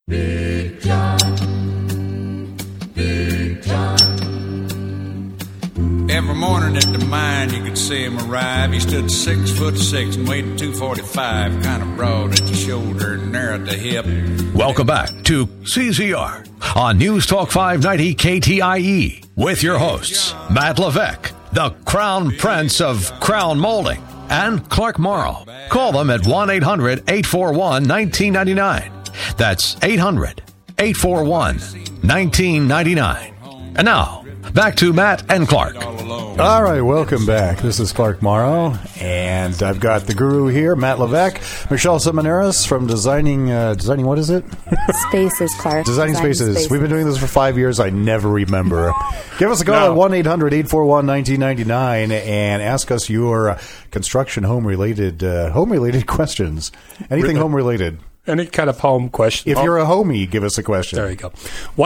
Big John, Big John. Every morning at the mine, you could see him arrive. He stood 6'6" and weighed 245, kind of broad at the shoulder and narrow at the hip. Welcome back to CZR on News Talk 590 KTIE with your hosts, Matt Levesque, the Crown Prince of Crown Molding, and Clark Morrow. Call them at 1-800-841-1999. That's 800-841-1999. And now, back to Matt and Clark. All right, welcome back. This is Clark Morrow, and I've got the guru here, Matt Levesque, Michelle Simoneris from Designing what is it? Spaces, Clark. Designing Spaces. We've been doing this for 5 years. I never remember. Give us a call at 1-800-841-1999 and ask us your construction home-related questions. Anything home-related. Any kind of home question. If you're a homie, give us a question. There you go.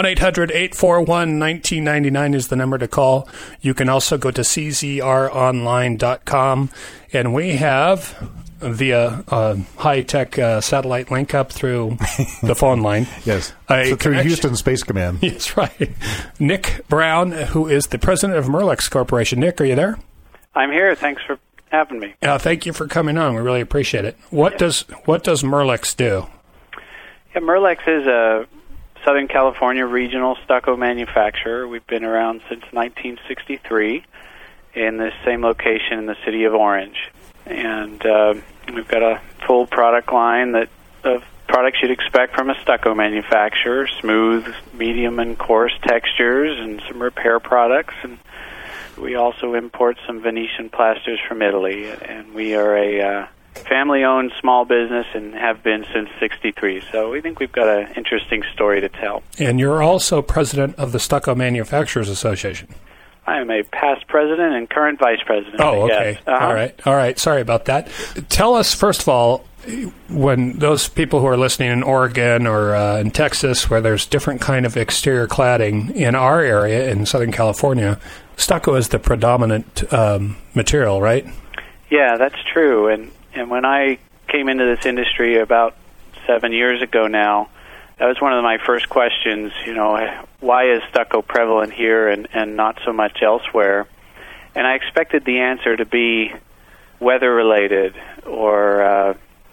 1-800-841-1999 is the number to call. You can also go to czronline.com. And we have, via high-tech satellite link up through the phone line. Yes. Through Houston Space Command. That's right. Nick Brown, who is the president of Merlex Corporation. Nick, are you there? I'm here. Thanks for having me. Thank you for coming on. We really appreciate it. What does Merlex do? Yeah, Merlex is a Southern California regional stucco manufacturer. We've been around since 1963 in this same location in the city of Orange. And we've got a full product line of products you'd expect from a stucco manufacturer, smooth, medium, and coarse textures, and some repair products. And we also import some Venetian plasters from Italy, and we are a family-owned small business and have been since '63. So we think we've got an interesting story to tell. And you're also president of the Stucco Manufacturers Association. I am a past president and current vice president. Oh, okay. Yes. Uh-huh. All right. Sorry about that. Tell us, first of all, when those people who are listening in Oregon or in Texas, where there's different kind of exterior cladding, in our area in Southern California, stucco is the predominant material, right? Yeah, that's true. And when I came into this industry about 7 years ago now, that was one of my first questions, why is stucco prevalent here and not so much elsewhere? And I expected the answer to be weather-related or,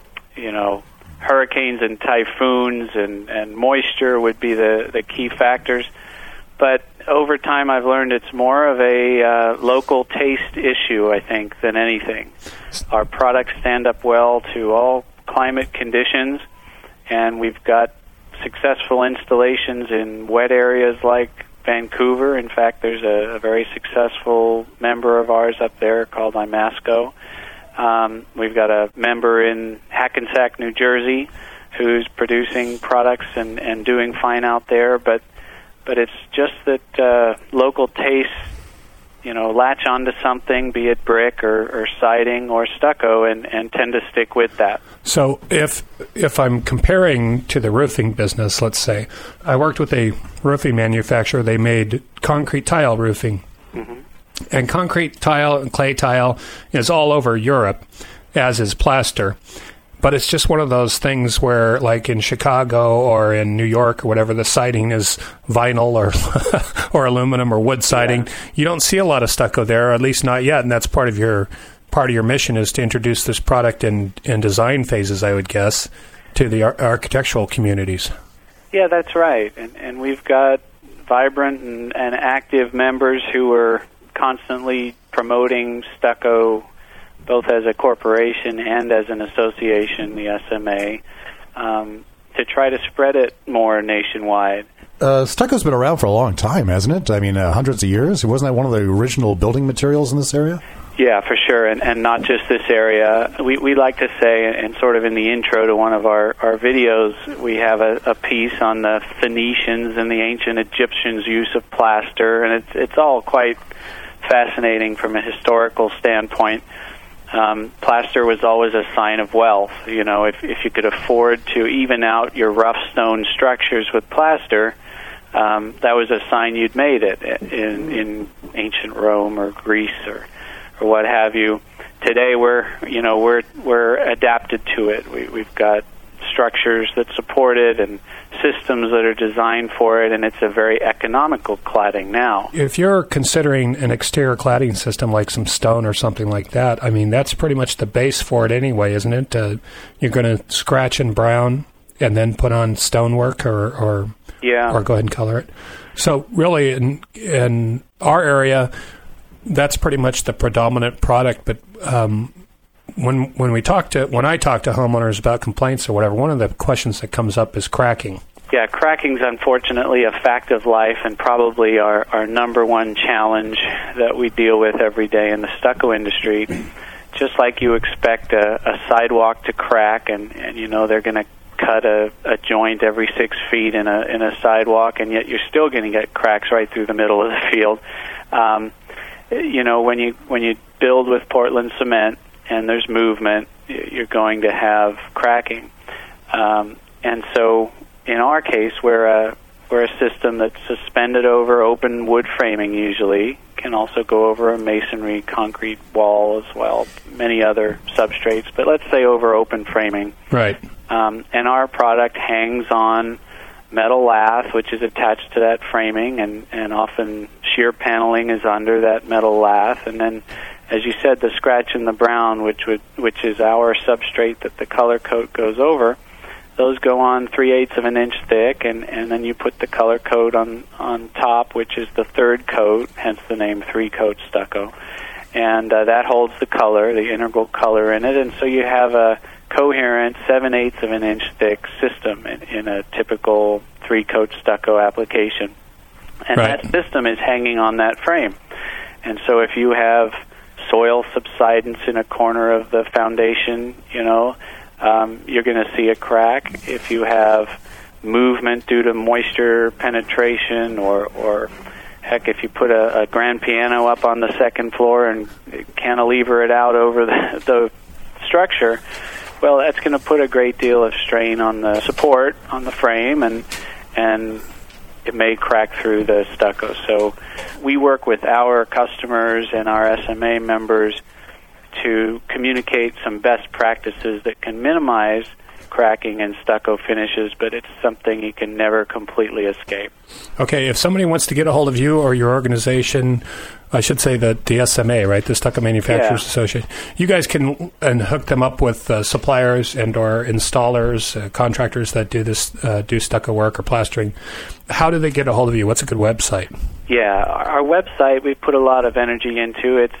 hurricanes and typhoons and moisture would be the key factors. But over time, I've learned it's more of a local taste issue, I think, than anything. Our products stand up well to all climate conditions, and we've got successful installations in wet areas like Vancouver. In fact, there's a very successful member of ours up there called Imasco. We've got a member in Hackensack, New Jersey, who's producing products and doing fine out there, but it's just that local tastes, latch onto something, be it brick or siding or stucco, and tend to stick with that. So if I'm comparing to the roofing business, let's say, I worked with a roofing manufacturer. They made concrete tile roofing. Mm-hmm. And concrete tile and clay tile is all over Europe, as is plaster. But it's just one of those things where, like in Chicago or in New York or whatever, the siding is vinyl or aluminum or wood siding. Yeah. You don't see a lot of stucco there, or at least not yet, and that's part of your mission is to introduce this product in design phases, I would guess, to the architectural communities. Yeah, that's right. And we've got vibrant and active members who are constantly promoting stucco, both as a corporation and as an association, the SMA, to try to spread it more nationwide. Stucco's been around for a long time, hasn't it? I mean, hundreds of years. Wasn't that one of the original building materials in this area? Yeah, for sure, and not just this area. We like to say, and sort of in the intro to one of our videos, we have a piece on the Phoenicians and the ancient Egyptians' use of plaster, and it's all quite fascinating from a historical standpoint. Plaster was always a sign of wealth. If you could afford to even out your rough stone structures with plaster, that was a sign you'd made it in ancient Rome or Greece or what have you. Today we're adapted to it. We've got structures that support it and systems that are designed for it, and it's a very economical cladding now. If you're considering an exterior cladding system like some stone or something like that, I mean, that's pretty much the base for it anyway, isn't it? You're going to scratch and brown and then put on stonework or go ahead and color it. So really, in our area, that's pretty much the predominant product. But when I talk to homeowners about complaints or whatever, one of the questions that comes up is cracking. Yeah, cracking's unfortunately a fact of life and probably our number one challenge that we deal with every day in the stucco industry. Just like you expect a sidewalk to crack, and they're going to cut a joint every 6 feet in a sidewalk, and yet you're still going to get cracks right through the middle of the field. When you build with Portland cement and there's movement, you're going to have cracking. And so in our case, we're a system that's suspended over open wood framing usually, can also go over a masonry concrete wall as well, many other substrates, but let's say over open framing. Right. And our product hangs on metal lath, which is attached to that framing, and often shear paneling is under that metal lath. And then, as you said, the scratch and the brown, which is our substrate that the color coat goes over, those go on 3/8 of an inch thick, and then you put the color coat on top, which is the third coat, hence the name 3-coat stucco. And that holds the color, the integral color in it, and so you have a coherent 7/8 of an inch thick system in a typical 3-coat stucco application. And right. That system is hanging on that frame. And so if you have soil subsidence in a corner of the foundation, you're going to see a crack. If you have movement due to moisture penetration or heck, if you put a grand piano up on the second floor and cantilever it out over the structure, well, that's going to put a great deal of strain on the support on the frame, and it may crack through the stucco. So we work with our customers and our SMA members to communicate some best practices that can minimize cracking and stucco finishes, but it's something you can never completely escape. Okay, if somebody wants to get a hold of you or your organization, I should say the SMA, right, the Stucco Manufacturers Association, you guys can hook them up with suppliers and or installers, contractors that do stucco work or plastering. How do they get a hold of you? What's a good website? Yeah, our website, we put a lot of energy into. It's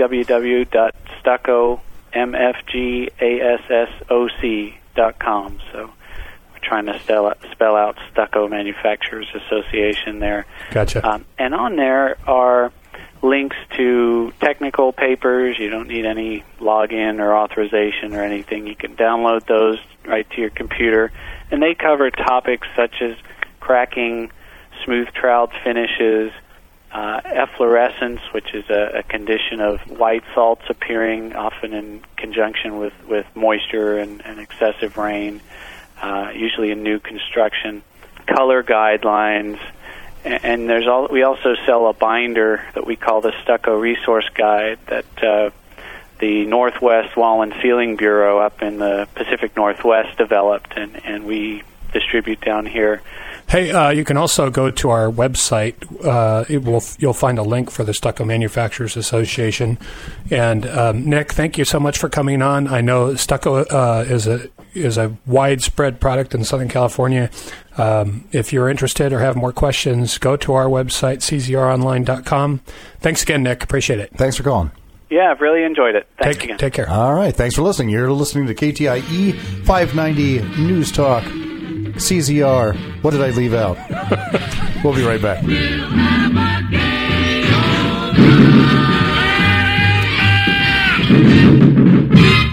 www.stucco.com. So we're trying to spell out Stucco Manufacturers Association there. Gotcha. And on there are links to technical papers. You don't need any login or authorization or anything. You can download those right to your computer. And they cover topics such as cracking, smooth troweled finishes, efflorescence, which is a condition of white salts appearing often in conjunction with moisture and excessive rain, usually in new construction, color guidelines, and we also sell a binder that we call the Stucco Resource Guide that the Northwest Wall and Ceiling Bureau up in the Pacific Northwest developed, and we distribute down here. Hey, you can also go to our website. You'll find a link for the Stucco Manufacturers Association. And Nick, thank you so much for coming on. I know stucco is a widespread product in Southern California. If you're interested or have more questions, go to our website, czronline.com. Thanks again, Nick. Appreciate it. Thanks for calling. Yeah, I've really enjoyed it. Thanks again. Take care. All right. Thanks for listening. You're listening to KTIE 590 News Talk. CZR. What did I leave out? We'll be right back. We'll